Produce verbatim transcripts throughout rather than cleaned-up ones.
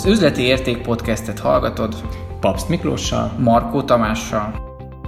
Az Üzleti Érték podcastet hallgatod Papst Miklóssal, Markó Tamással.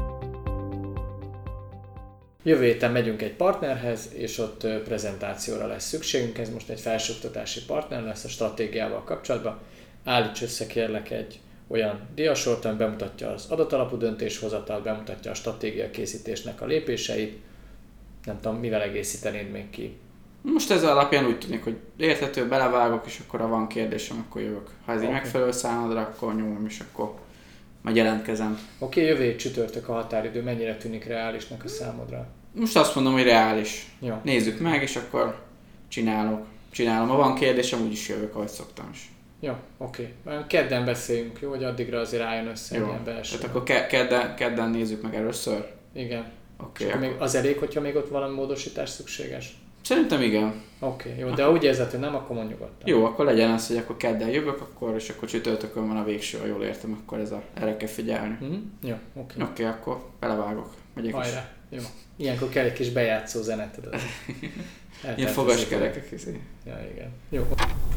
Jövő héten megyünk egy partnerhez, és ott prezentációra lesz szükségünk. Ez most egy felsőoktatási partner lesz a stratégiával kapcsolatban. Állíts össze kérlek egy olyan diasort, ami bemutatja az adatalapú döntéshozatalt, bemutatja a stratégia készítésnek a lépéseit. Nem tudom, mivel egészítenéd még ki? Most ez alapján úgy tűnik, hogy érthető, belevágok, és akkor ha van kérdésem, akkor jövök. Ha ez így okay. megfelelő számodra, akkor nyomom, és akkor majd jelentkezem. Oké, okay, jövő hét csütörtök a határidő, mennyire tűnik reálisnak a számodra? Most azt mondom, hogy reális. Jó. Nézzük meg, és akkor csinálok. Csinálom. Ha van kérdésem, úgyis jövök, ahogy szoktam is. Jó, oké. Okay. Kedden beszéljünk, jó, hogy addigra azért álljon össze jó. Ilyen belső. Tehát akkor ke- kedden, kedden nézzük meg először? Igen. Okay, akkor még az elég, hogyha még ott valami módosítás szükséges? Szerintem igen. Oké, okay, jó, de úgy érzed, hogy nem, akkor mondjuk ott. Jó, akkor legyen az, hogy akkor kedden jövök, akkor, és akkor csütörtökön van a végső, ha jól értem, akkor ez a, erre kell figyelni. Mm-hmm. Jó, oké. Okay. Oké, okay, akkor belevágok. Megyek is. Jó. Ilyenkor kell egy kis bejátszó zenet. Ilyen fogaskerekek. Ja, igen. Jó.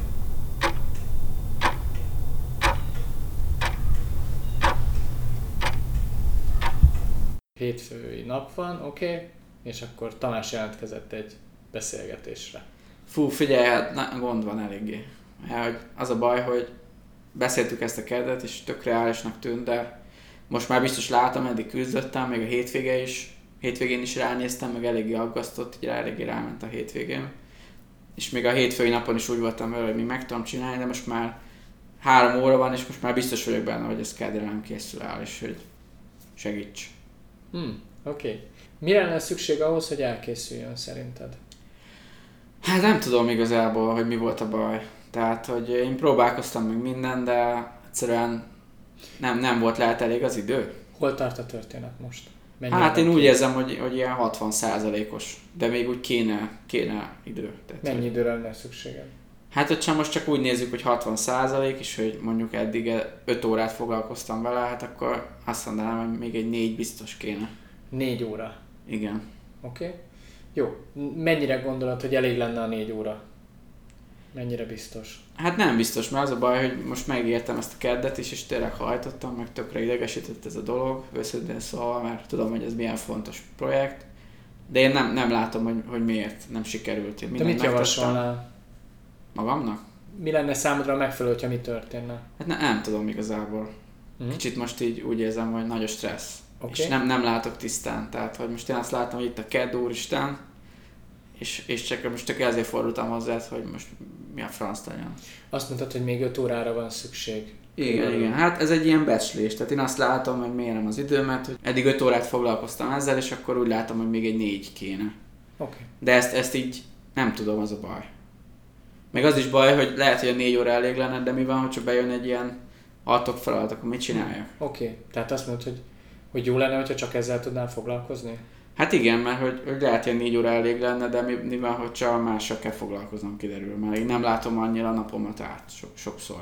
Hétfői nap van, oké, okay. És akkor Tamás jelentkezett egy beszélgetésre. Fú, figyelj, hát na, gond van eléggé. Hát, az a baj, hogy beszéltük ezt a kedvet, és tök reálisnak tűnt, de most már biztos látom, eddig küzdöttem, még a hétvége is, hétvégén is ránéztem, meg eléggé aggasztott, így eléggé ráment a hétvégén. És még a hétfői napon is úgy voltam vele, hogy még meg tudom csinálni, de most már három óra van, és most már biztos vagyok benne, hogy ez kedre nem készül el, és hogy segíts. Hmm, oké. Okay. Mire lenne szükség ahhoz, hogy elkészüljön szerinted? Hát nem tudom igazából, hogy mi volt a baj. Tehát, hogy én próbálkoztam meg minden, de egyszerűen nem, nem volt lehet elég az idő. Hol tart a történet most? Mennyire hát én úgy érzem, hogy, hogy ilyen hatvan százalékos, de még úgy kéne, kéne idő. Tehát, mennyi hogy... időre lenne szükséged? Hát, hogyha most csak úgy nézzük, hogy hatvan százalék, és hogy mondjuk eddig öt órát foglalkoztam vele, hát akkor azt mondanám, hogy még egy négy biztos kéne. négy óra? Igen. Oké. Okay. Jó. Mennyire gondolod, hogy elég lenne a négy óra? Mennyire biztos? Hát nem biztos, mert az a baj, hogy most megértem ezt a keddet is, és tényleg hajtottam, meg tökre idegesített ez a dolog, őszintén szólva, mert tudom, hogy ez milyen fontos projekt, de én nem, nem látom, hogy, hogy miért nem sikerült. Én de mit javasolnál? Magamnak? Mi lenne számodra megfelelő, hogyha mi történne? Hát ne, nem tudom igazából. Mm. Kicsit most így úgy érzem, hogy nagy a stressz. Okay. És nem, nem látok tisztán. Tehát, hogy most én azt látom, hogy itt a kedd, úristen, és, és csak most csak ezért fordultam hozzá, hogy most mi a franc legyen. Azt mondtad, hogy még öt órára van szükség. Igen, igen. Hát ez egy ilyen becslés. Tehát én azt látom, hogy mérem az időmet, hogy eddig öt órát foglalkoztam ezzel, és akkor úgy látom, hogy még egy négy kéne. Okay. De ezt, ezt így nem tudom, az a baj. Meg az is baj, hogy lehet, hogy a négy óra elég lenne, de mi van, hogyha bejön egy ilyen adtok feladat, akkor mit csináljak? Oké, okay. Tehát azt mondod, hogy, hogy jó lenne, hogyha csak ezzel tudnál foglalkozni? Hát igen, mert hogy, hogy lehet, hogy négy óra elég lenne, de mi, mi van, hogy csak mással kell foglalkoznom, kiderül. Mert én nem látom annyira a napomat át so, sokszor.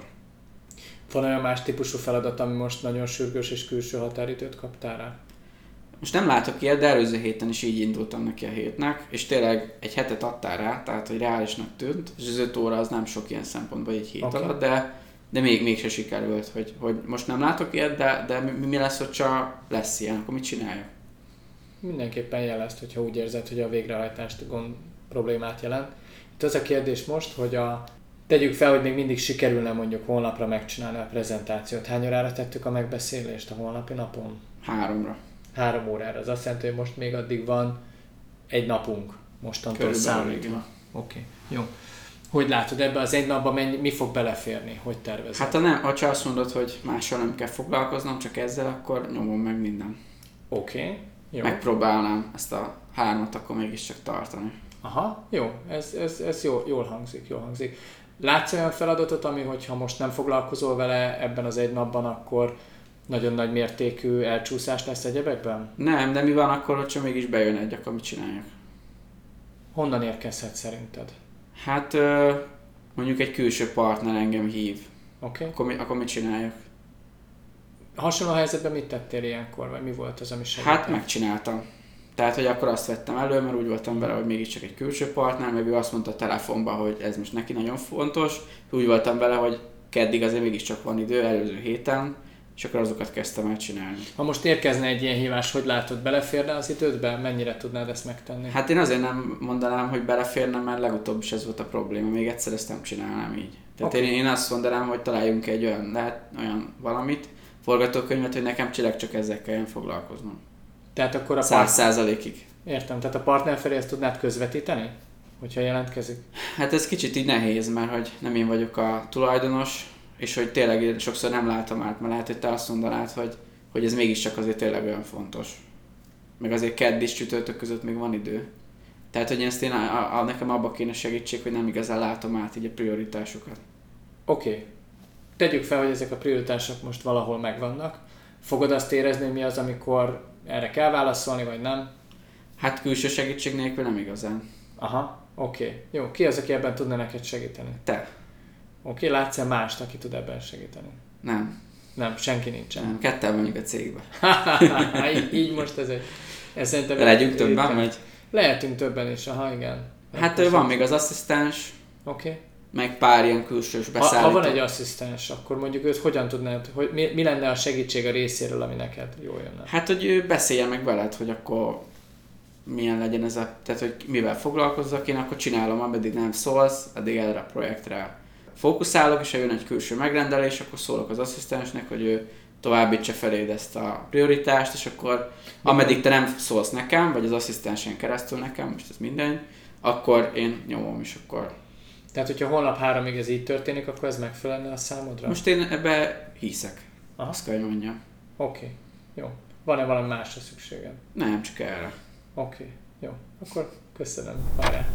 Van olyan más típusú feladat, ami most nagyon sürgős és külső határidőt kaptál rá? Most nem látok ilyet, de előző héten is így indultam neki a hétnek, és tényleg egy hetet adtál rá, tehát hogy reálisnak tűnt, és az öt óra az nem sok ilyen szempontból egy hét okay. alatt, de, de még, mégse sikerült, hogy, hogy most nem látok ilyet, de, de mi, mi lesz, hogy csak lesz ilyen, akkor mit csináljak? Mindenképpen jelezd, hogyha úgy érzed, hogy a végrehajtást gond problémát jelent. Itt az a kérdés most, hogy a, tegyük fel, hogy még mindig sikerülne mondjuk holnapra megcsinálni a prezentációt. Hány órára tettük a megbeszélést a holnapi napon? Háromra. Három órára. Az azt jelenti, hogy most még addig van egy napunk mostantól számítva. Oké, okay. Jó. Hogy látod, ebben az egy napban mennyi, mi fog beleférni? Hogy tervezed? Hát ha, nem, ha csak azt mondod, hogy mással nem kell foglalkoznom, csak ezzel, akkor nyomom meg minden. Oké. Okay. Jó. Megpróbálnám ezt a hármat akkor mégiscsak tartani. Aha, jó, ez, ez, ez jó, jól hangzik, jól hangzik. Látsz olyan feladatot, ami, hogyha most nem foglalkozol vele ebben az egy napban, akkor nagyon nagy mértékű elcsúszás lesz egyebekben? Nem, de mi van akkor, hogyha mégis bejön egy, akkor mit csináljak? Honnan érkezhet szerinted? Hát mondjuk egy külső partner engem hív. Oké. Okay. Akkor, akkor mit csináljak? Hasonló helyzetben mit tettél ilyenkor, vagy mi volt az, ami segített? Hát megcsináltam. Tehát, hogy akkor azt vettem elő, mert úgy voltam vele, hogy mégiscsak egy külső partner, meg ő azt mondta a telefonban, hogy ez most neki nagyon fontos. Úgy voltam vele, hogy keddig azért mégiscsak van idő, előző héten, és akkor azokat kezdtem el csinálni. Ha most érkezne egy ilyen hívás, hogy látod, beleférne az idődbe? Mennyire tudnád ezt megtenni? Hát én azért nem mondanám, hogy beleférne, mert legutóbb is ez volt a probléma, még egyszer ezt nem csinálnám így. Tehát okay. én, én azt mondanám, hogy találjunk egy olyan, lehet, olyan valamit, forgatókönyvet, hogy nekem tényleg csak ezzel kelljen foglalkoznom. Tehát akkor a Száz százalékig. Értem, tehát a partner felé ezt tudnád közvetíteni? Hogyha jelentkezik? Hát ez kicsit így nehéz, mert hogy nem én vagyok a tulajdonos, és hogy tényleg sokszor nem látom át, mert lehet, hogy te azt mondanád, hogy, hogy ez mégiscsak azért tényleg olyan fontos. Meg azért kedd és csütörtök között még van idő. Tehát, hogy ezt én a, a, nekem abba kéne segítség, hogy nem igazán látom át így a prioritásokat. Oké. Okay. Tegyük fel, hogy ezek a prioritások most valahol megvannak. Fogod azt érezni, hogy mi az, amikor erre kell válaszolni, vagy nem? Hát külső segítség nélkül nem igazán. Aha, oké. Okay. Jó, ki az, aki ebben tudna neked segíteni? Te. Oké, okay, látsz-e mást, aki tud ebben segíteni? Nem. Nem, senki nincsen. Nem, ketten vagyunk a cégben. így, így most ez egy... Ez szerintem legyünk többen, vagy? Lehetünk többen is, aha, igen. Hát ő van még az asszisztens, oké. Okay. meg pár ilyen külsős beszállító. Ha, ha van egy asszisztens, akkor mondjuk őt hogyan tudnád, hogy mi, mi lenne a segítség a részéről, ami neked jól jönne? Hát, hogy ő beszéljen meg veled, hogy akkor milyen legyen ez a... Tehát, hogy mivel foglalkozzak én, akkor csinálom, ameddig nem szólsz, addig erre a projektre fókuszálok, és ha jön egy külső megrendelés, akkor szólok az asszisztensnek, hogy ő továbbítsa feléd ezt a prioritást, és akkor ameddig te nem szólsz nekem, vagy az asszisztensen keresztül nekem, most ez minden, akkor én nyomom, és akkor... Tehát, hogyha holnap háromig ez így történik, akkor ez megfelelne a számodra? Most én ebbe hiszek. Aha. Azt kell, hogy mondjam. Oké, okay. Jó. Van-e valami másra szükséged? Nem, csak erre. Oké, okay. Jó. Akkor köszönöm. Hajrá!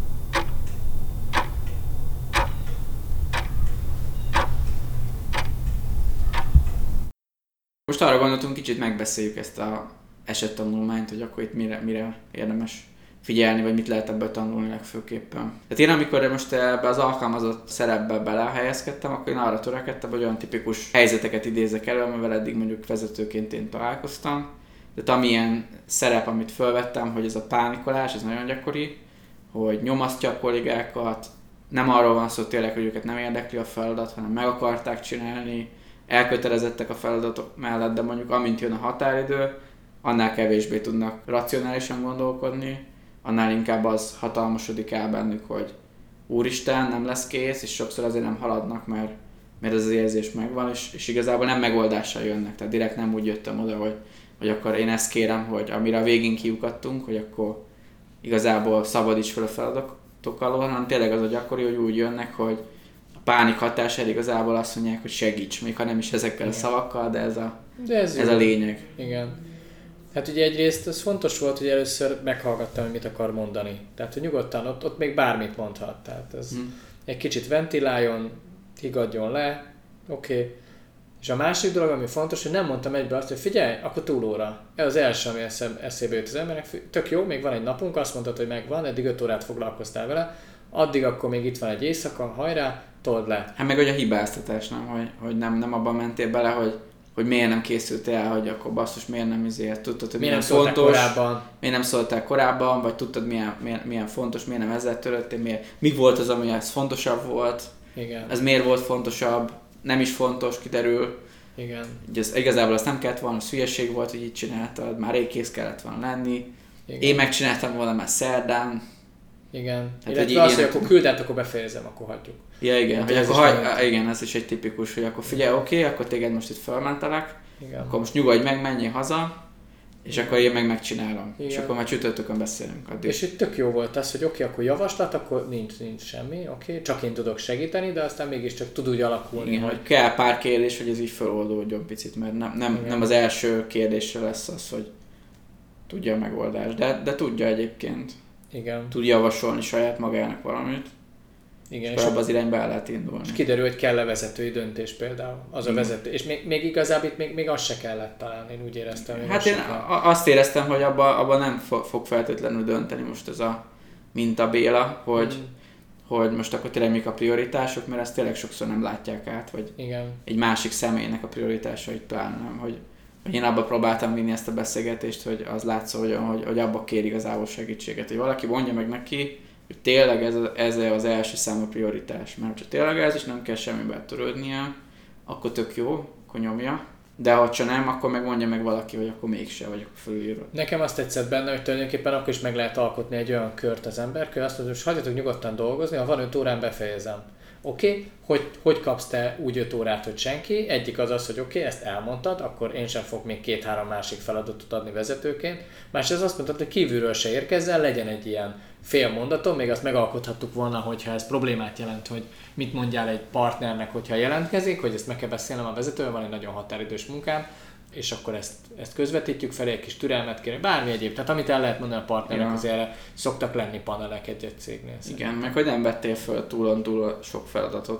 Most arra gondoltunk, kicsit megbeszéljük ezt az esettanulmányt, hogy akkor itt mire, mire érdemes figyelni, vagy mit lehet ebből tanulni legfőképpen. Tehát én amikor most ebbe az alkalmazott szerepbe belehelyezkedtem, akkor én arra törekedtem, hogy olyan tipikus helyzeteket idézek elő, amivel eddig mondjuk vezetőként én találkoztam. Tehát amilyen szerep, amit felvettem, hogy ez a pánikolás, ez nagyon gyakori, hogy nyomasztja a kollégákat, nem arról van szó tényleg, hogy őket nem érdekli a feladat, hanem meg akarták csinálni, elkötelezettek a feladatok mellett, de mondjuk amint jön a határidő, annál kevésbé tudnak racionálisan gondolkodni, annál inkább az hatalmasodik el bennük, hogy úristen, nem lesz kész, és sokszor azért nem haladnak, mert, mert ez az érzés megvan, és, és igazából nem megoldással jönnek, tehát direkt nem úgy jöttem oda, hogy, hogy akkor én ezt kérem, hogy amire a végén kiukadtunk, hogy akkor igazából szabadíts fel a feladatok alól, hanem tényleg az a gyakori, hogy úgy jönnek, hogy a pánik hatására igazából azt mondják, hogy segíts, még ha nem is ezekkel a szavakkal, de ez a, de ez ez a lényeg. Igen. Hát ugye egyrészt ez fontos volt, hogy először meghallgattam, hogy mit akar mondani. Tehát, hogy nyugodtan ott, ott még bármit mondhat. Tehát ez hmm. egy kicsit ventiláljon, higgadjon le, oké. Okay. És a másik dolog, ami fontos, hogy nem mondtam egybe azt, hogy figyelj, akkor túlóra. Ez az első, ami eszébe jött az embernek. Tök jó, még van egy napunk, azt mondtad, hogy megvan, eddig öt órát foglalkoztál vele, addig akkor még itt van egy éjszaka, hajrá, told le. Hát meg hogy a hibáztatás, nem? Hogy, hogy nem, nem abban mentél bele, hogy hogy miért nem készültél el, hogy akkor basszus, miért nem izért, tudtad, hogy milyen milyen fontos, korábban. miért nem szóltál korábban, vagy tudtad, milyen, milyen, milyen fontos, miért nem ezzel törődtél, miért, mi volt az, ami ez fontosabb volt, igen. Ez miért volt fontosabb, nem is fontos, kiderül. Igen. Ez, igazából azt nem kellett volna, az hülyeség volt, hogy így csináltad, már rég kész kellett volna lenni, igen. Én megcsináltam volna már szerdán. Igen, hát, illetve az, hogy akkor küld át, akkor befejezem, akkor hagyjuk. Ja, igen, hát, hogy akkor hagy, igen, ez is egy tipikus, hogy akkor figyelj, oké, okay, akkor téged most itt felmentelek, igen. Akkor most nyugodj meg, menjél haza, és igen. Akkor én meg megcsinálom. Igen. És akkor már csütörtökön beszélünk addig. És itt tök jó volt az, hogy oké, okay, akkor javaslat, akkor nincs, nincs semmi, oké, okay, csak én tudok segíteni, de aztán mégiscsak tud úgy alakulni, igen, hogy... kell pár kérdés, hogy ez így feloldódjon picit, mert nem, nem, nem az első kérdésre lesz az, hogy tudja a megoldást, de, de tudja egyébként. Igen. Tud javasolni saját magának valamit. Igen, és, és abban az irányba el lehet indulni. És kiderül, hogy kell-e vezetői döntés például. Az a vezető. És még, még igazából itt még, még azt se kellett talán, én úgy éreztem. Hát én a, azt éreztem, hogy abban abba nem fog feltétlenül dönteni most ez a minta Béla, hogy, mm. hogy most akkor tényleg mik a prioritások, mert ezt tényleg sokszor nem látják át, vagy igen. Egy másik személynek a prioritásait pláne nem, hogy én abba próbáltam vinni ezt a beszélgetést, hogy az látszódjon, hogy, hogy abba kér igazából segítséget, hogy valaki mondja meg neki, tényleg ez, ez az első számú prioritás. Mert ha tényleg ez is nem kell semmiben törődnie, akkor tök jó, akkor nyomja. De ha csak nem, akkor meg mondja meg valaki, hogy akkor mégse, vagy akkor fölírod. Nekem azt tetszett benne, hogy tulajdonképpen akkor is meg lehet alkotni egy olyan kört az ember, hogy azt mondja, hogy hagyjatok nyugodtan dolgozni, ha van öt órán, befejezem. Oké, okay? hogy, hogy kapsz te úgy öt órát, hogy senki? Egyik az az, hogy oké, okay, ezt elmondtad, akkor én sem fog még két-három másik feladatot adni vezetőként. Másrészt azt mondtad, hogy kívülről se érkezzen, legyen egy ilyen fél mondatom, még azt megalkothattuk volna, hogyha ez problémát jelent, hogy mit mondjál egy partnernek, hogyha jelentkezik, hogy ezt meg kell beszélnem a vezetővel, van egy nagyon határidős munkám, és akkor ezt, ezt közvetítjük felé, egy kis türelmet kérni, bármi egyéb. Tehát amit el lehet mondani a partnernek, ja. azért erre szoktak lenni panelek egy-egy cégnél. Igen, meg hogy nem vettél föl túl-túl sok feladatot.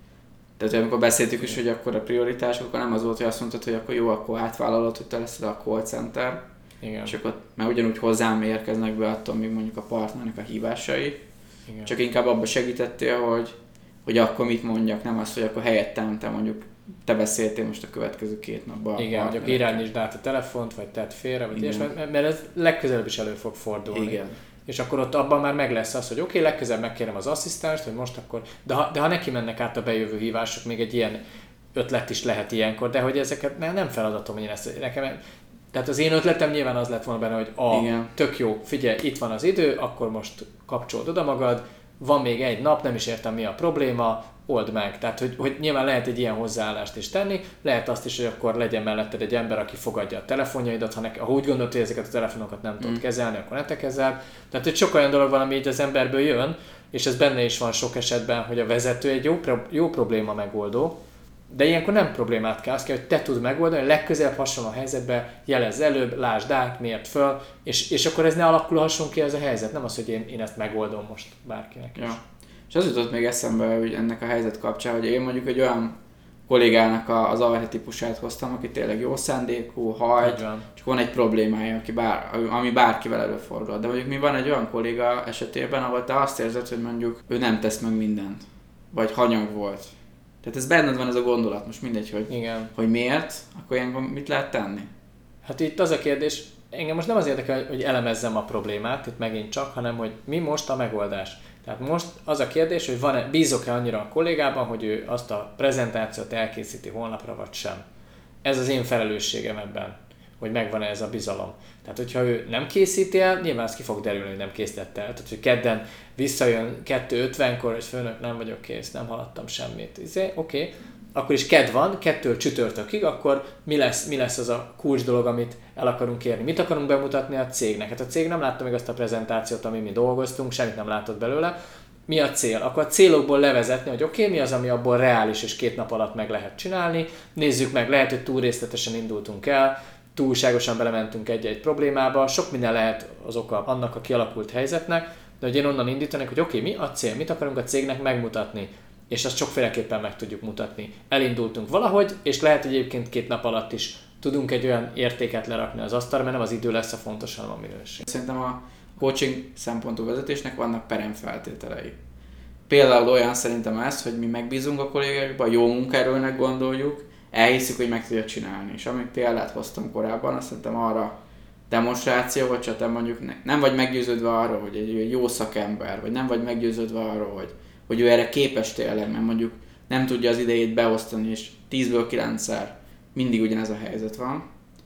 Tehát amikor beszéltük is, hogy akkor a prioritás, akkor nem az volt, hogy azt mondtad, hogy akkor jó, akkor átvállalod, hogy te leszel a call center. Igen. És akkor már ugyanúgy hozzám érkeznek be attól még mondjuk a partnernek a hívásai. Igen. Csak inkább abba segítettél, hogy, hogy akkor mit mondjak, nem az, hogy akkor helyettem te mondjuk te beszéltél most a következő két napban. Igen, hogy akkor irányítsd át a telefont, vagy tedd félre, vagy ilyesmi, mert ez legközelebb is elő fog fordulni. Igen. És akkor ott abban már meg lesz az, hogy oké, okay, legközelebb megkérem az asszisztenst, hogy most akkor, de ha, de ha neki mennek át a bejövő hívások, még egy ilyen ötlet is lehet ilyenkor, de hogy ezeket ne, nem feladatom én ezt, nekem, tehát az én ötletem nyilván az lett volna benne, hogy a, Igen. tök jó, figyelj, itt van az idő, akkor most kapcsolod oda magad, van még egy nap, nem is értem mi a probléma, old meg. Tehát, hogy, hogy nyilván lehet egy ilyen hozzáállást is tenni, lehet azt is, hogy akkor legyen melletted egy ember, aki fogadja a telefonjaidat, ha, ne, ha úgy gondolod, hogy ezeket a telefonokat nem mm. tudod kezelni, akkor ne te kezeld. Tehát, hogy sok olyan dolog van, ami így az emberből jön, és ez benne is van sok esetben, hogy a vezető egy jó, jó probléma megoldó, de ilyenkor nem problémát kell, azt kell, hogy te tud megoldani, legközelebb hasonló a helyzetbe jelezz előbb, lásd át, mért föl, és, és akkor ez ne alakulhasson ki ez a helyzet, nem az, hogy én, én ezt megoldom most bárkinek is. Ja. És az jutott még eszembe, hogy ennek a helyzet kapcsán, hogy én mondjuk egy olyan kollégának az archetípusát hoztam, aki tényleg jó szándékú, hajt, csak van egy problémája, aki bár, ami bárkivel előfordul. De mondjuk mi van egy olyan kolléga esetében, ahol te azt érzed, hogy mondjuk ő nem tesz meg mindent, vagy hanyag volt. Tehát ez benned van ez a gondolat, most mindegy, hogy, Igen. hogy miért, akkor ilyenkor mit lehet tenni? Hát itt az a kérdés, engem most nem az érdekel, hogy elemezzem a problémát, itt megint csak, hanem hogy mi most a megoldás. Tehát most az a kérdés, hogy van-e, bízok-e annyira a kollégában, hogy ő azt a prezentációt elkészíti holnapra, vagy sem. Ez az én felelősségem ebben, hogy megvan-e ez a bizalom. Tehát, hogyha ő nem készíti el, nyilván ez ki fog derülni, hogy nem készítette el. Tehát, hogy kedden visszajön kettő ötvenkor, és főnök, nem vagyok kész, nem haladtam semmit. Oké, okay. Akkor is kedd van, kettől csütörtökig, akkor mi lesz, mi lesz az a kulcs dolog, amit el akarunk érni? Mit akarunk bemutatni a cégnek? Hát a cég nem látta még azt a prezentációt, ami mi dolgoztunk, semmit nem látott belőle. Mi a cél? Akkor a célokból levezetni, hogy oké, okay, mi az, ami abból reális és két nap alatt meg lehet csinálni. Nézzük meg, lehet, hogy túl részletesen indultunk el, túlságosan belementünk egy-egy problémába, sok minden lehet az oka annak a kialakult helyzetnek, de hogy én onnan indítanék, hogy oké, okay, mi a cél, mit akarunk a cégnek megmutatni, és azt sokféleképpen meg tudjuk mutatni. Elindultunk valahogy, és lehet, hogy egyébként két nap alatt is tudunk egy olyan értéket lerakni az asztalra, mert nem az idő lesz a fontos, hanem a minőség. Szerintem a coaching szempontú vezetésnek vannak peremfeltételei. Például olyan szerintem ez, hogy mi megbízunk a kollégákba, jó munkaerőnek gondoljuk, elhiszük, hogy meg tudja csinálni. És amit példát hoztam korábban, azt szerintem arra demonstráció, vagy csak te mondjuk nem vagy meggyőződve arról, hogy egy jó szakember, vagy nem vagy meggyőződve arról, hogy, hogy ő erre képes tényleg, mert mondjuk nem tudja az idejét beosztani, és tízből kilencszer mindig ugyanez a helyzet van,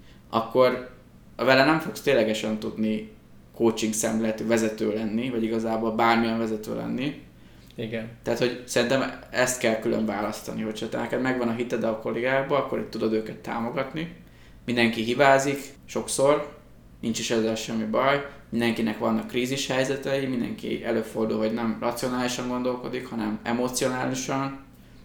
akkor vele nem fogsz ténylegesen tudni coaching szemléletű vezető lenni, vagy igazából bármilyen vezető lenni. Igen. Tehát, hogy szerintem ezt kell külön választani, hogyha te neked megvan a hited a kollégákba, akkor itt tudod őket támogatni. Mindenki hibázik, sokszor, nincs is ezzel semmi baj, mindenkinek vannak krízis helyzetei, mindenki előfordul, hogy nem racionálisan gondolkodik, hanem emocionálisan,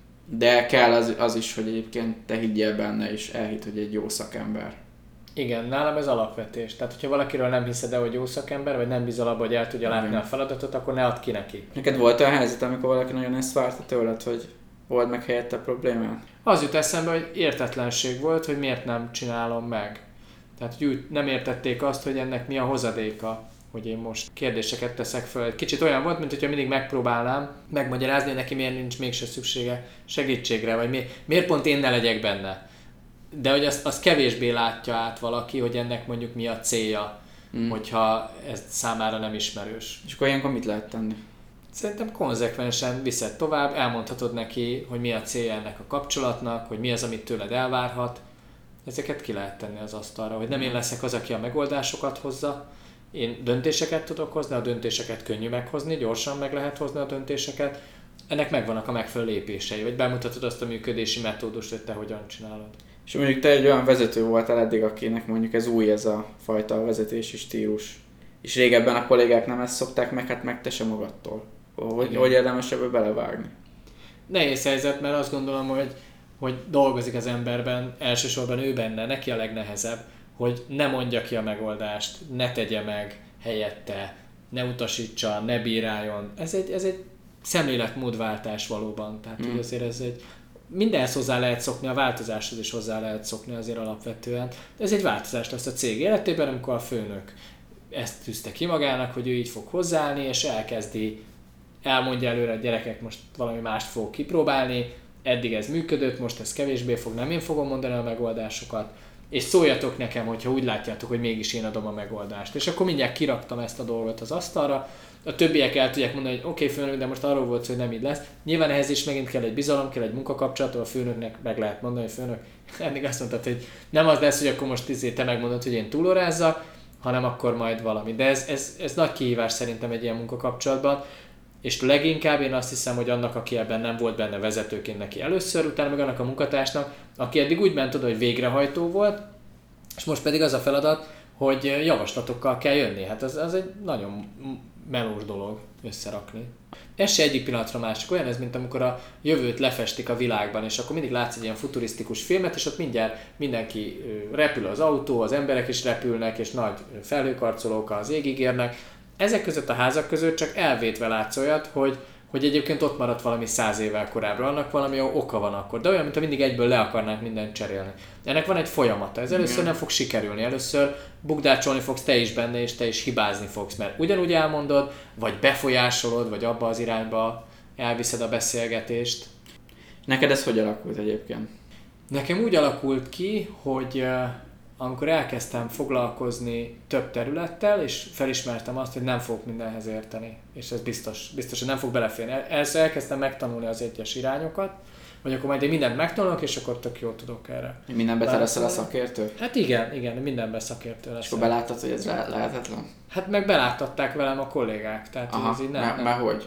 de kell az, az is, hogy egyébként te higgyél benne, és elhidd, hogy egy jó szakember. Igen, nálam ez alapvetés. Tehát, hogyha valakiről nem hiszed el, hogy jó szakember, vagy nem bízol abba, hogy el tudja látni a feladatot, akkor ne add ki neki. Neked volt olyan helyzet, amikor valaki nagyon ezt várta tőled, hogy old meg helyette a problémát? Az jut eszembe, hogy értetlenség volt, hogy miért nem csinálom meg. Tehát, hogy úgy nem értették azt, hogy ennek mi a hozadéka, hogy én most kérdéseket teszek föl. Egy kicsit olyan volt, mint hogyha mindig megpróbálnám megmagyarázni, neki miért nincs mégse szüksége segítségre, vagy mi, miért pont én ne legyek benne. De hogy azt, azt kevésbé látja át valaki, hogy ennek mondjuk mi a célja. mm. hogyha ez számára nem ismerős. És akkor ilyenkor mit lehet tenni? Szerintem konzekvensen viszed tovább, elmondhatod neki, hogy mi a célja ennek a kapcsolatnak, hogy mi az, amit tőled elvárhat. Ezeket ki lehet tenni az asztalra, hogy nem én leszek az, aki a megoldásokat hozza, én döntéseket tudok hozni, a döntéseket könnyű meghozni, gyorsan meg lehet hozni a döntéseket, ennek megvannak a megfelelő lépései, vagy bemutatod azt a működési metódust, hogy te hogyan csinálod. És mondjuk te egy olyan vezető voltál eddig, akinek mondjuk ez új ez a fajta vezetési stílus. És régebben a kollégák nem ezt szokták meg, hát meg te sem magadtól. Hogy, hogy érdemes ebbe belevágni? Nehéz helyzet, mert azt gondolom, hogy, hogy dolgozik az emberben, elsősorban ő benne, neki a legnehezebb, hogy ne mondja ki a megoldást, ne tegye meg helyette, ne utasítsa, ne bíráljon. Ez egy, ez egy szemléletmódváltás valóban. Tehát hmm. azért ez egy, mindenhez hozzá lehet szokni, a változáshoz is hozzá lehet szokni azért alapvetően. Ez egy változás lesz a cég életében, amikor a főnök ezt tűzte ki magának, hogy ő így fog hozzáállni, és elkezdi, elmondja előre, a gyerekek most valami mást fog kipróbálni, eddig ez működött, most ez kevésbé fog, nem én fogom mondani a megoldásokat, és szóljatok nekem, hogyha úgy látjátok, hogy mégis én adom a megoldást. És akkor mindjárt kiraktam ezt a dolgot az asztalra, a többiek el tudják mondani, hogy oké, okay, főnök, de most arról volt, hogy nem így lesz. Nyilván ehhez is megint kell egy bizalom, kell egy munkakapcsolat, a főnöknek meg lehet mondani, hogy főnök, eddig azt mondtad, hogy nem az lesz, hogy akkor most izé te megmondod, hogy én túlórázzak, hanem akkor majd valami. De ez, ez, ez nagy kihívás szerintem egy ilyen munkakapcsolatban, és leginkább én azt hiszem, hogy annak, aki ebben nem volt benne vezetőként neki először, utána meg annak a munkatársnak, aki eddig úgy ment oda, hogy végrehajtó volt, és most pedig az a feladat, hogy javaslatokkal kell jönni. Hát az, az egy nagyon melós dolog összerakni. Ez se egyik pillanatra másik. Olyan ez, mint amikor a jövőt lefestik a világban, és akkor mindig látsz egy ilyen futurisztikus filmet, és ott mindjárt mindenki repül az autó, az emberek is repülnek, és nagy felhőkarcolók az égig érnek. Ezek között a házak között csak elvétve látsz olyat, hogy, hogy egyébként ott maradt valami száz évvel korábbra, annak valami oka van akkor. De olyan, mintha mindig egyből le akarnánk mindent cserélni. Ennek van egy folyamata, ez először nem fog sikerülni, először bukdácsolni fogsz te is benne, és te is hibázni fogsz, mert ugyanúgy elmondod, vagy befolyásolod, vagy abba az irányba elviszed a beszélgetést. Neked ez hogy alakult egyébként? Nekem úgy alakult ki, hogy amikor elkezdtem foglalkozni több területtel, és felismertem azt, hogy nem fogok mindenhez érteni, és ez biztos, biztos, hogy nem fog beleférni. Ezt elkezdtem megtanulni az egyes irányokat, vagy akkor majd én mindent megtanulok, és akkor tök jól tudok erre. Mindenben te leszel a szakértő? Hát igen, igen, mindenben szakértő leszel. És akkor beláttad, hogy ez lehetetlen? Hát meg beláttatták velem a kollégák. Tehát aha, ez így nem, m- nem. Már hogy?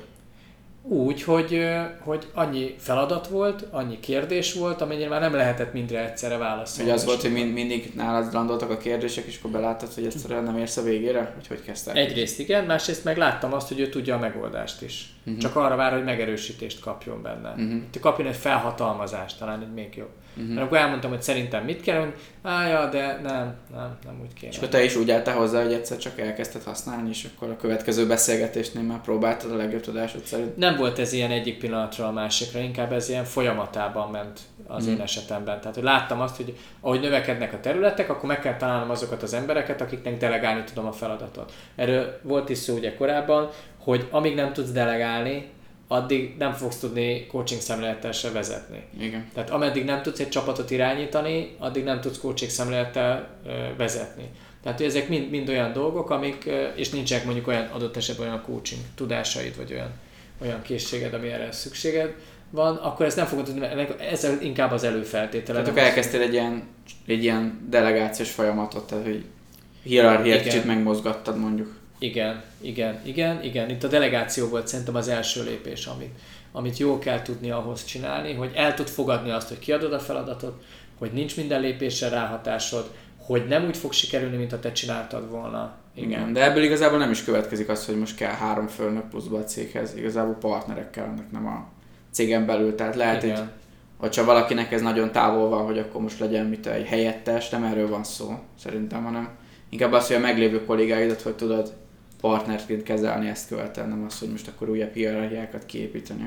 Úgy, hogy, hogy annyi feladat volt, annyi kérdés volt, amennyire már nem lehetett mindre egyszerre válaszolni. Hogy az volt, hogy mind, mindig nálad landoltak a kérdések, és akkor beláttad, hogy egyszerűen nem érsz a végére? Hogy hogy kezdtek? Egyrészt igen, másrészt meg láttam azt, hogy ő tudja a megoldást is. Uh-huh. Csak arra vár, hogy megerősítést kapjon benne. Uh-huh. Kapjon egy felhatalmazást, talán egy még jobb. Uh-huh. Mert akkor elmondtam, hogy szerintem mit kell, hogy ája, de nem, nem, nem úgy kéne. És akkor te is úgy álltál hozzá, hogy egyszer csak elkezdted használni, és akkor a következő beszélgetésnél már próbáltad a legjobb tudásod szerint. Nem volt ez ilyen egyik pillanatra a másikra, inkább ez ilyen folyamatában ment az uh-huh. én esetemben. Tehát, hogy láttam azt, hogy ahogy növekednek a területek, akkor meg kell találnom azokat az embereket, akiknek delegálni tudom a feladatot. Erről volt is szó ugye korábban, hogy amíg nem tudsz delegálni, addig nem fogsz tudni coaching szemlélettel se vezetni. Igen. Tehát ameddig nem tudsz egy csapatot irányítani, addig nem tudsz coaching szemlélettel vezetni. Tehát hogy ezek mind, mind olyan dolgok, amik, és nincsenek mondjuk olyan adott esetben olyan coaching tudásaid, vagy olyan, olyan készséged, ami erre szükséged van, akkor ezt nem fogod tudni, ez inkább az előfeltétele. Tehát akkor elkezdtél egy ilyen, egy ilyen delegációs folyamatot, tehát hogy hierarchiát kicsit megmozgattad mondjuk. Igen, igen, igen, igen. Itt a delegáció volt szerintem az első lépés, amit, amit jól kell tudni ahhoz csinálni, hogy el tud fogadni azt, hogy kiadod a feladatot, hogy nincs minden lépésre ráhatásod, hogy nem úgy fog sikerülni, mint ha te csináltad volna. Igen. Igen, de ebből igazából nem is következik az, hogy most kell három főnök pluszba a céghez. Igazából partnerek kellnek, nem a cégen belül. Tehát lehet, igen. hogy hogyha valakinek ez nagyon távol van, hogy akkor most legyen mit egy helyettes, nem erről van szó szerintem, hanem inkább az, hogy a meglévő kollégáidat, hogy tudod partnerként kezelni, ezt követel, nem az, hogy most akkor újabb hierarchiákat kiépíteni.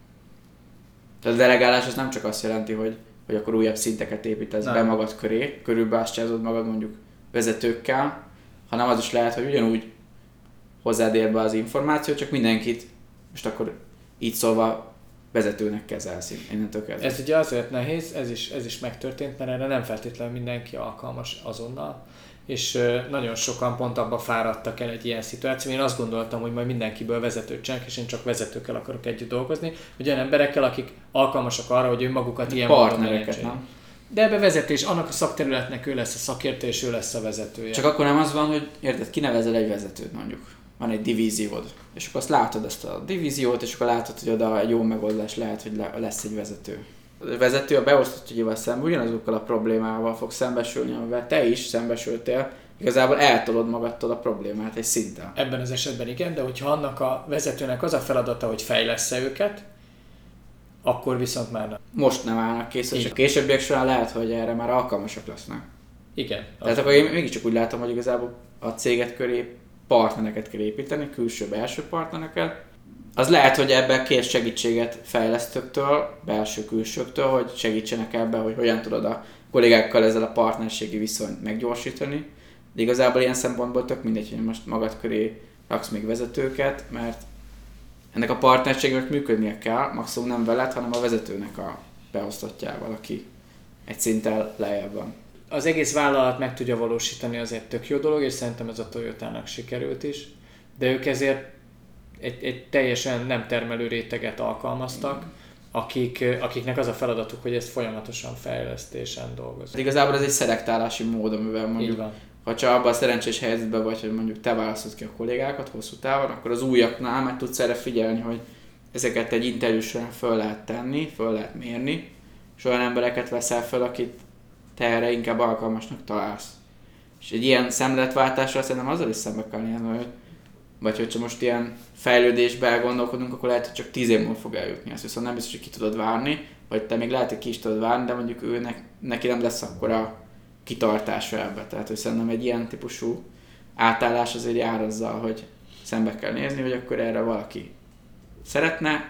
Tehát a delegálás az nem csak azt jelenti, hogy, hogy akkor újabb szinteket építesz nem. be magad köré, körülbástyázod magad mondjuk vezetőkkel, hanem az is lehet, hogy ugyanúgy hozzád ér be az információ, csak mindenkit, most akkor így szólva vezetőnek kezelsz innentől kezdve. Ez ugye azért nehéz, ez is, ez is megtörtént, mert erre nem feltétlenül mindenki alkalmas azonnal, és nagyon sokan pont abba fáradtak el egy ilyen szituáció. Én azt gondoltam, hogy majd mindenkiből vezetőt csinálok, és én csak vezetőkkel akarok együtt dolgozni, hogy olyan emberekkel, akik alkalmasak arra, hogy önmagukat ilyen módon menedzseljék. De ebbe vezetés, annak a szakterületnek ő lesz a szakértő, és ő lesz a vezetője. Csak akkor nem az van, hogy érted, kinevezel egy vezetőt mondjuk. Van egy divíziód, és akkor azt látod ezt a divíziót, és akkor látod, hogy oda egy jó megoldás lehet, hogy lesz egy vezető. A vezető a beosztottjaival szemben ugyanazokkal a problémával fog szembesülni, amivel te is szembesültél, igazából eltolod magadtól a problémát egy szinten. Ebben az esetben igen, de hogyha annak a vezetőnek az a feladata, hogy fejlessze őket, akkor viszont már nem. Most nem állnak készül, és a későbbiek során lehet, hogy erre már alkalmasak lesznek. Igen. Tehát akkor én mégiscsak úgy látom, hogy igazából a céget köré partnereket kell építeni, külső-belső partnereket. Az lehet, hogy ebben kér segítséget fejlesztőktől, belső-külsőktől, hogy segítsenek ebben, hogy hogyan tudod a kollégákkal ezzel a partnerségi viszonyt meggyorsítani. De igazából ilyen szempontból tök mindegy, hogy most magad köré raksz még vezetőket, mert ennek a partnerségnek működnie kell, maximum nem veled, hanem a vezetőnek a beosztottjával, aki egy szinttel lejjebb van. Az egész vállalat meg tudja valósítani, az egy tök jó dolog, és szerintem ez a Toyotának sikerült is, de ők ezért egy, egy teljesen nem termelő réteget alkalmaztak, akik, akiknek az a feladatuk, hogy ezt folyamatosan fejlesztésen dolgoznak. Igazából ez egy szelektálási mód, amivel mondjuk, ha csak abban a szerencsés helyzetben vagy, hogy mondjuk te választod ki a kollégákat hosszú távon, akkor az újaknál meg tudsz erre figyelni, hogy ezeket egy interjú során föl lehet tenni, föl lehet mérni, és olyan embereket veszel fel, akit te erre inkább alkalmasnak találsz. És egy ilyen szemléletváltásra szerintem azzal is szembe kell nézni, hogy vagy hogyha most ilyen fejlődésbe elgondolkodunk, akkor lehet, hogy csak tíz év múlva fog eljutni. Ezt viszont nem biztos, hogy ki tudod várni, vagy te még lehet, hogy ki is tudod várni, de mondjuk őnek, neki nem lesz akkora kitartása ebbe. Tehát, hogy szerintem egy ilyen típusú átállás azért jár azzal, hogy szembe kell nézni, hogy akkor erre valaki szeretne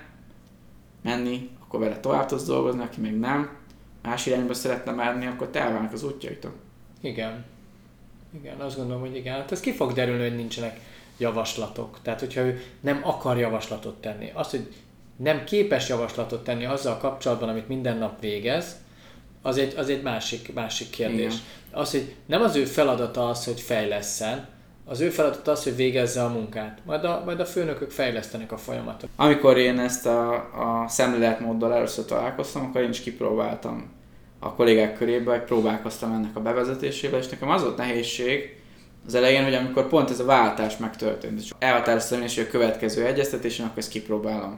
menni, akkor vele tovább tudsz dolgozni, aki még nem, más irányba szeretne menni, akkor te elválnak az útjaitok. Igen. Igen, azt gondolom, hogy igen. Hát ez ki fog derülni, hogy nincsenek javaslatok. Tehát, hogyha ő nem akar javaslatot tenni, az, hogy nem képes javaslatot tenni azzal kapcsolatban, amit minden nap végez, az egy, az egy másik, másik kérdés. Igen. Az, hogy nem az ő feladata az, hogy fejlesszen, az ő feladata az, hogy végezze a munkát. Majd a, majd a főnökök fejlesztenek a folyamatot. Amikor én ezt a, a szemléletmóddal először találkoztam, akkor én is kipróbáltam a kollégák körébe, hogy próbálkoztam ennek a bevezetésével, és nekem az volt nehézség az elején, hogy amikor pont ez a váltás megtörtént, és elhatároztam én is, hogy a következő egyeztetésen, akkor ezt kipróbálom.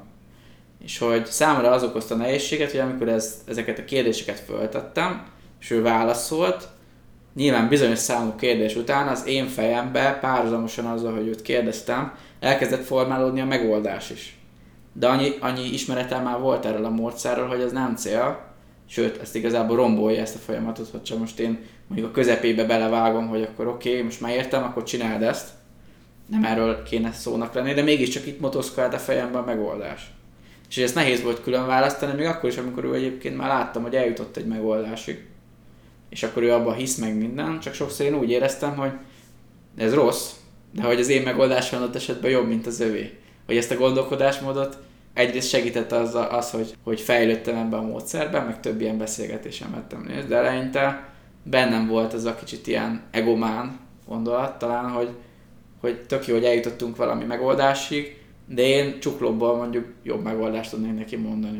És hogy számomra az okozta a nehézséget, hogy amikor ez, ezeket a kérdéseket föltettem, és ő válaszolt, nyilván bizonyos számú kérdés után az én fejembe párhuzamosan azzal, hogy őt kérdeztem, elkezdett formálódni a megoldás is. De annyi, annyi ismeretem már volt erről a módszerről, hogy ez nem cél, sőt, ezt igazából rombolja ezt a folyamatot, hogy csak most én mondjuk a közepébe belevágom, hogy akkor oké, okay, most már értem, akkor csináld ezt. Nem erről kéne szónak lenni, de mégiscsak itt motoszkált a fejemben a megoldás. És ezt nehéz volt külön választani, még akkor is, amikor ő egyébként már láttam, hogy eljutott egy megoldásig. És akkor ő abban hisz meg minden, csak sokszor én úgy éreztem, hogy ez rossz, de hogy az én megoldásom adott esetben jobb, mint az övé. Hogy ezt a gondolkodásmódot egyrészt segített az, az hogy, hogy fejlődtem ebben a módszerben, meg több ilyen beszélgetésen vettem nézni, de eleinte bennem volt ez a kicsit ilyen egomán gondolat talán, hogy, hogy tök jó, hogy eljutottunk valami megoldásig, de én csuklóból mondjuk jobb megoldást tudnék neki mondani.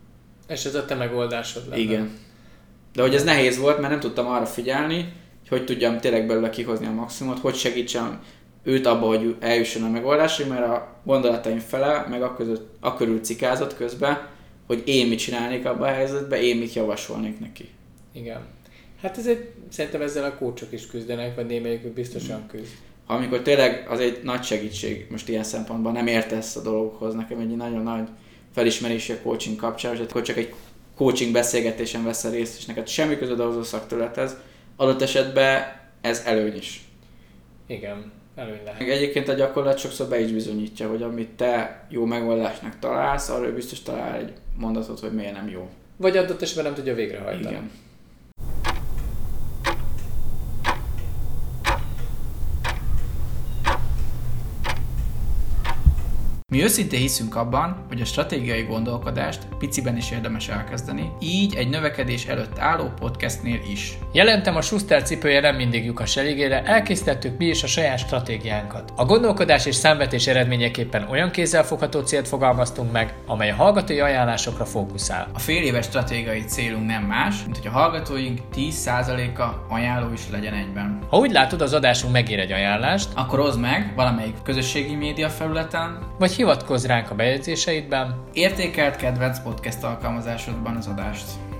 És ez a te megoldásod lenne? Igen. De hogy ez nehéz volt, mert nem tudtam arra figyelni, hogy hogy tudjam tényleg belőle kihozni a maximumot, hogy segítsem őt abba, hogy eljusson a megoldásig, mert a gondolataim fele, meg a körül cikázott közben, hogy én mit csinálnék abban a helyzetben, én mit javasolnék neki. Igen. Hát ez egy, szerintem ezzel a coachok is küzdenek, vagy némelyikük biztosan küzd. Amikor tényleg az egy nagy segítség, most ilyen szempontból nem értesz a dolgokhoz, nekem egy nagyon nagy felismerési a coaching kapcsán, hogy akkor csak egy coaching beszélgetésen veszel részt, és neked semmi közöd ahhoz a szakterülethez, adott esetben ez előny is. Igen, előny lehet. Egyébként a gyakorlat sokszor be is bizonyítja, hogy amit te jó megoldásnak találsz, arról biztos talál egy mondatot, hogy miért nem jó. Vagy adott esetben nem tudja végrehajtani. Igen. Mi őszintén hiszünk abban, hogy a stratégiai gondolkodást piciben is érdemes elkezdeni, így egy növekedés előtt álló podcastnél is. Jelentem a Schuster cipője nem mindig lyukas elégére, elkészítettük mi is a saját stratégiánkat. A gondolkodás és számvetés eredményeképpen olyan kézzelfogható célt fogalmaztunk meg, amely a hallgatói ajánlásokra fókuszál. A fél éves stratégiai célunk nem más, mint hogy a hallgatóink tíz százaléka ajánló is legyen egyben. Ha úgy látod, az adásunk megér egy ajánlást, akkor oszd meg valamelyik közösségi média felületen, vagy hivatkozz ránk a bejegyzéseidben. Értékelt kedvenc podcast alkalmazásodban az adást.